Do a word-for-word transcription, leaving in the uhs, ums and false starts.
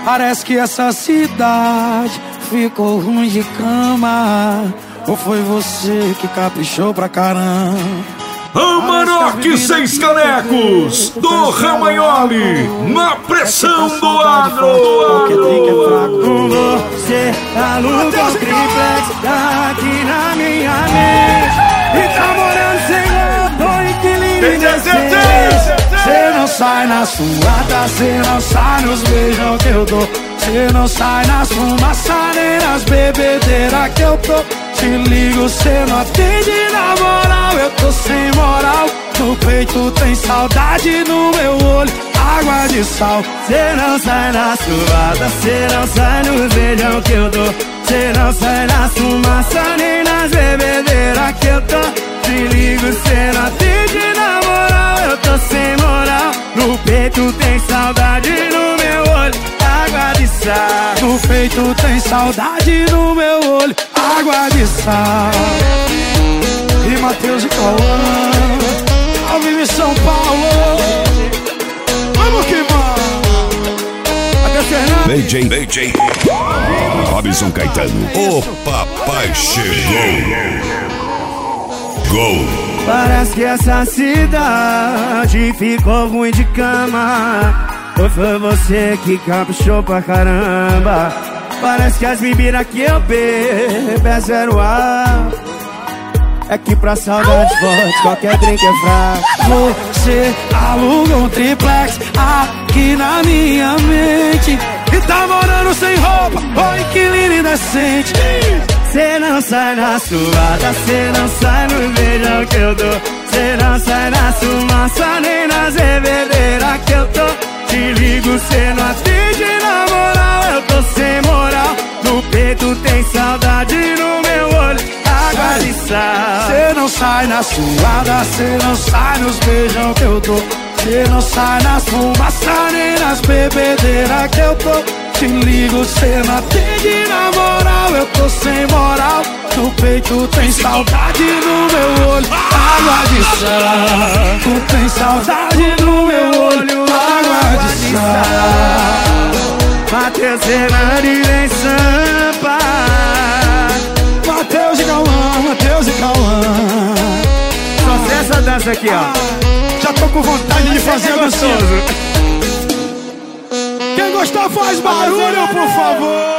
Parece que essa cidade ficou ruim de cama. Ou foi você que caprichou pra caramba? Amarok Seis Canecos do Ramagnoli, na pressão do agro. Porque drink é fraco. Com você aluga um triplex aqui na minha mente. E tá morando sem roupa, inquilino indecente. Cê não sai na suada, cê não sai nos beijão que eu dou. Cê não sai nas fumaças nem nas bebedeiras que eu tô. Te ligo, cê não atende na moral, eu tô sem moral. No peito tem saudade, no meu olho água de sal. Cê não sai na suada, cê não sai nos beijão que eu dou. Cê não sai na fumaça nem nas bebedeiras que eu tô. Te ligo, cê não atende na moral, eu tô sem moral. No peito tem saudade, no meu olho água de sal. No peito tem saudade, no meu olho água de sal. E Matheus e Cauã, ao vivo em São Paulo. Vamos que vamos. Até Fernando. B J, B J Robinson Caetano, o papai chegou. Gol. Parece que essa cidade ficou ruim de cama. Ou foi você que caprichou pra caramba? Parece que as bebidas que eu bebo é zero ar. É que pra saudade forte qualquer drink é fraco. Você aluga um triplex aqui na minha mente. E tá morando sem roupa, ô inquilino indecente. Cê não sai na suada, cê não sai no beijão que eu dou. Cê não sai na fumaça nem nas bebedeiras que eu tô. Te ligo, cê não atende na moral, eu tô sem moral. No peito tem saudade, no meu olho água de sal. Cê não sai na suada, cê não sai nos beijão que eu dou. Cê não sai nas fumaças nem nas bebedeiras que eu tô. Te ligo, cê não atende na moral, eu tô sem moral. No peito tem saudade, no meu olho água de sal. Tu tem saudade no meu olho água de sal. Matheus Fernandes vem Sampa. Matheus e Cauã, Matheus e Cauã. Só sei essa dança aqui, ó. Já tô com vontade de fazer gostoso. Quem gostar faz barulho, por favor.